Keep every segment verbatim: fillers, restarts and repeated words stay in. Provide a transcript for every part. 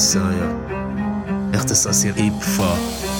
سایه اختصاصی قیبفا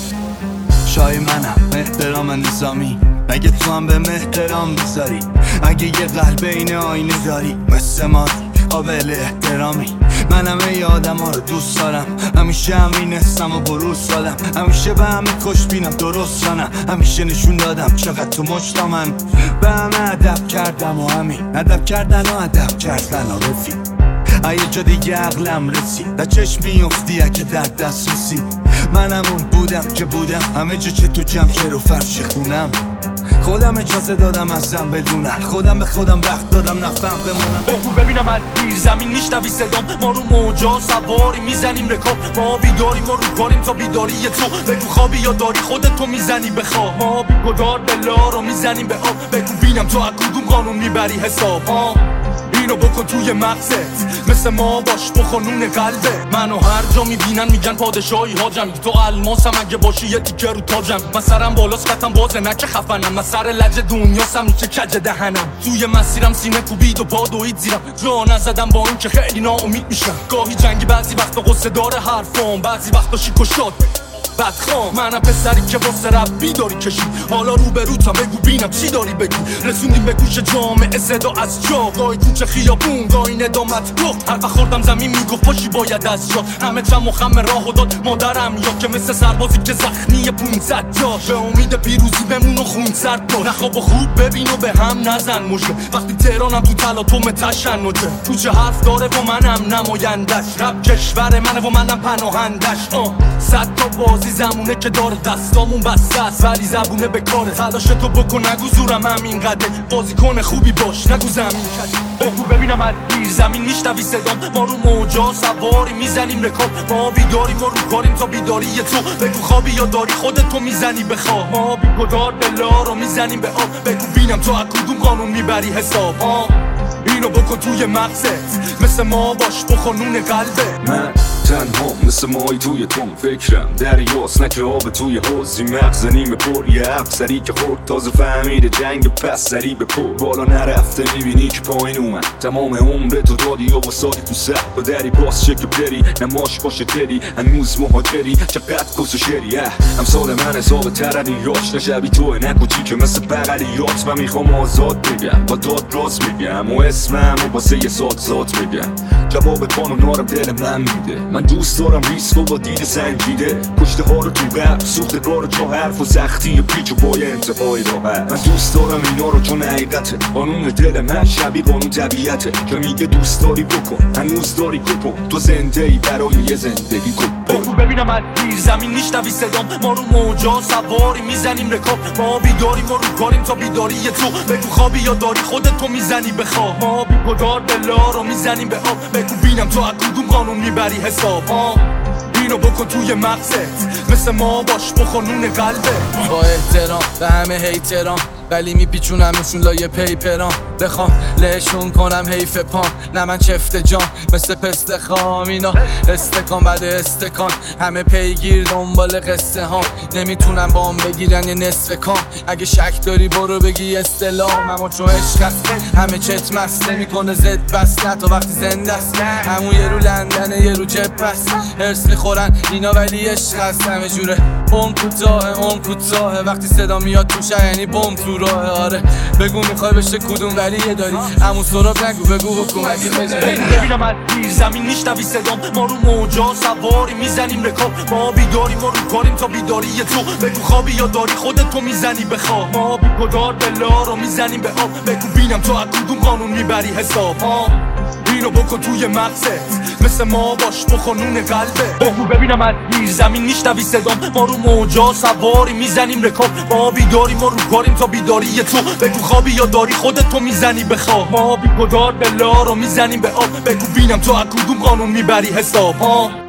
شای منم احترام نظامی، مگه تو هم به احترام بذاری؟ اگه یه قلب این آینه داری مثل ما قابل احترامی. من همه ی آدم ها رو دوست دارم، همیشه همین حسم و بروز دادم، همیشه به همه کش بینم درست رانم، همیشه نشون دادم چقدر تو مجتا من به همه ادب کردم و همین ادب کردن و ادب کردن و رفی. یه جا دیگه عقلم رسید در چشم میفتی اگه در دست رسید. من همون بودم که بودم همه جا چه تو جمع که رو فرش خونم. خودم اجازه دادم ازم بدونم، خودم به خودم وقت دادم نفهم بمونم. بگو ببینم از زیر زمین میشنوی صدام، ما رو موجا سواری میزنیم رکاب، ما بیداریم ما رو کاریم تا بیداری تو. بگو خوابی یا داری خودت تو میزنی به خواب، ما بیگدار دلا رو میزنیم به آب. بگو بینم تو از کدوم قانون میبری حساب. آه اینو بکن توی مغزت، مثل ما باش بخونون قلبه. منو هر جا میبینن میگن پادشاهی حاجم، تو الماسم اگه باشی یه تیکه رو تاجم. من سرم بالاست خطم بازه نکه خفنم، من سر لج دنیاستم میشه کج دهنم. توی مسیرم سینه کوبید و پا دوید زیرم، جا نزدم با این که خیلی ناامید میشم. گاهی جنگی بعضی وقتا قصه داره حرفام، بعضی وقتا شیک و شاد بدخوام. منم پسری که واسه رب بیداری کشید، حالا رو به روتم بگو بینم چی داری بگی. رسوندیم به گوش جامعه صدا از جا، گاهی کوچه خیابون گاهی ندامت گفت. حرف خوردم زمین میگفت پاشی باید از جا. همه چم و خم راهو داد مادرم، یا که مثل سربازی که زخمی پونصد جاش. به امید پیروزی بمون و خون سرد کن، نخواب و خوب ببین و به هم نزن مژه. وقتی تهرانم تو تلاطم تشنجه، تو چه حرف داره و منم نمایندش. رب کشور منه و منم پناهندش. صد تا باز زمونه که داره دستامون بسته است، ولی زبونه به کاره. تلاش تو بکن نگو زورم همین قده، بازی کن خوبی باش نگو زمین کده. بگو ببینم از زیر زمین میشنوی صدام، ما رو موجا سواری میزنیم رکاب، ما بیداریم ما رو کاریم تا بیداری تو. بگو خوابی یا داری خودت تو میزنی به خواب، ما بیگدار دلا رو میزنیم به آب. بگو بینم تو از کدوم قانون میبری حساب. آه اینو بکن توی مغزت، مثل ما باش بخونون قلبه. من تنها مثل مایی توی تون فکرم دریاست، نه که آب توی حوضی. مغز نیمه پر یه افسری که خورد تازه فهمیده جنگ پس سری به پر. بالا نرفته میبینی که پایین اومد، تمام عمر تو دادی و واسادی تو سر با دری باز چه که بری نماش باشه تری. هنوز مهاجری چقدر کس و شری، امثال من حساب تردیاش نشبی توه نکوچی که مثل بغلیات. من میخوام آزاد بگم با داد راست میگم و اسمم و واسه یه سات ذات بگم. جواب قانونارم دل من میده، من دوست دارم ریسک و با دید سنجیده. کشته ها رو تو رپ سوخته کار چه حرف و سختی پیچ و پای انتهای راحت. من دوست دارم اینا رو چون حقیقته، قانون دل من شبیه قانون طبیعته که میگه دوست داری بکن هنوز داری کپون. تو زنده ای برای یه زندگی کپون. بگو ببینم از زیر زمین میشنوی صدام، ما رو موجا سواری میزنیم رکاب، ما بیداریم ما رو کاریم تا بیداری تو. بگو خوابی یا داری خودت تو میزنی به خواب، ما بیگدار دلا رو میزنیم به آب. بگو بینم تو از کدوم قانون میبری حساب. آه اینو بکن توی مغزت، مثل ما باش بخونون قلبه. با احترام به همه هیترام، ولی میپیچونمشون لایه پیپرام. بخوام لهشون کنم حیف پام، نه من چفت جام مثل پست خام. اینا استکان بعد استکان، همه پیگیر دنبال قصه ها. نمیتونم با هم بگیرن یه نصف کام، اگه شک داری برو بگی استلام. اما چون عشق هست همه چت مست، نمیکنه زد بس نه تا وقتی زنده است. همون یه رو لندنه یه رو جب هست، هرس میخورن اینا ولی عشق هست. همه جوره اون کوتاه اون کوتاه، وقتی صدا میاد توشه یعنی بم تو راه. آره بگو میخوای بشه کدوم ولی یه داری همون سراب نگو بگو حکومتی بجاری. ببینم از زیر زمین میشنوی صدام، ما رو موجا سواری میزنیم رکاب، ما بیداریم ما رو کاریم تا بیداری تو. بگو خوابی یا داری خودت تو میزنی به خواب، ما بیگدار دلا رو میزنیم به آب. بگو بینم تو از کدوم قانون میبری حساب. آه اینو بکن توی مغزت، مثل ما باش بخونون قلبه. بگو ببینم از زیر زمین میشنوی صدام، ما رو موجا سواری میزنیم رکاب، ما بیداریم ما رو کاریم تا بیداری تو. بگو خوابی یا داری خودت تو میزنی به خواب، ما بیگدار دلا رو میزنیم به آب. بگو بینم تو از کدوم قانون میبری حساب. آه